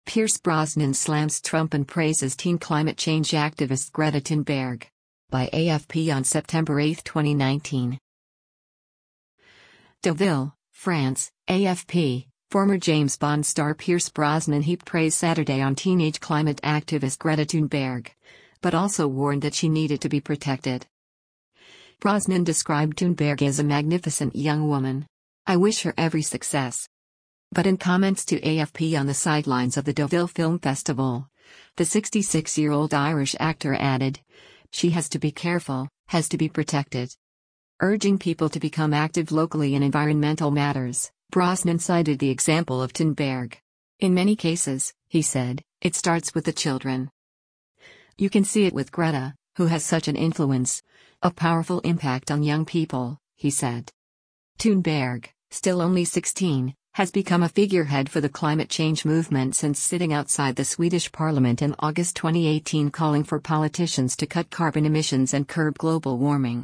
Pierce Brosnan slams Trump and praises teen climate change activist Greta Thunberg. By AFP on September 8, 2019. Deauville, France, AFP. Former James Bond star Pierce Brosnan heaped praise Saturday on teenage climate activist Greta Thunberg, but also warned that she needed to be protected. Brosnan described Thunberg as a magnificent young woman. "I wish her every success." But in comments to AFP on the sidelines of the Deauville Film Festival, the 66-year-old Irish actor added, "She has to be careful, has to be protected." Urging people to become active locally in environmental matters, Brosnan cited the example of Thunberg. "In many cases," he said, "it starts with the children. You can see it with Greta, who has such an influence, a powerful impact on young people," he said. Thunberg, still only 16, has become a figurehead for the climate change movement since sitting outside the Swedish parliament in August 2018 calling for politicians to cut carbon emissions and curb global warming.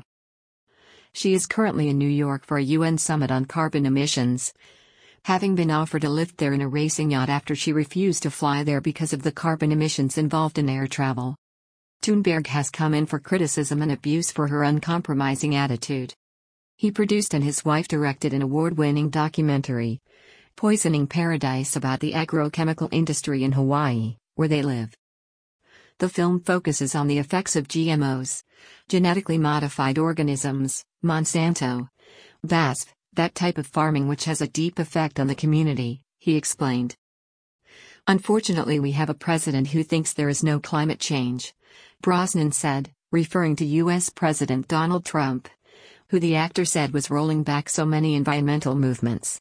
She is currently in New York for a UN summit on carbon emissions, having been offered a lift there in a racing yacht after she refused to fly there because of the carbon emissions involved in air travel. Thunberg has come in for criticism and abuse for her uncompromising attitude. He produced and his wife directed an award-winning documentary, Poisoning Paradise, about the agrochemical industry in Hawaii, where they live. The film focuses on the effects of GMOs, genetically modified organisms, Monsanto, BASF, that type of farming which has a deep effect on the community, he explained. "Unfortunately, we have a president who thinks there is no climate change," Brosnan said, referring to U.S. President Donald Trump, who the actor said was rolling back so many environmental movements.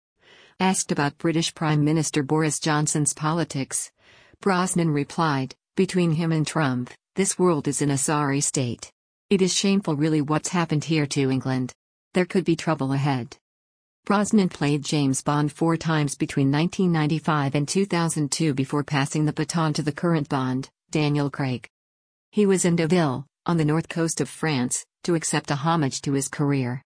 Asked about British Prime Minister Boris Johnson's politics, Brosnan replied, "Between him and Trump, this world is in a sorry state. It is shameful really what's happened here to England. There could be trouble ahead." Brosnan played James Bond 4 times between 1995 and 2002 before passing the baton to the current Bond, Daniel Craig. He was in Deauville, on the north coast of France, to accept a homage to his career.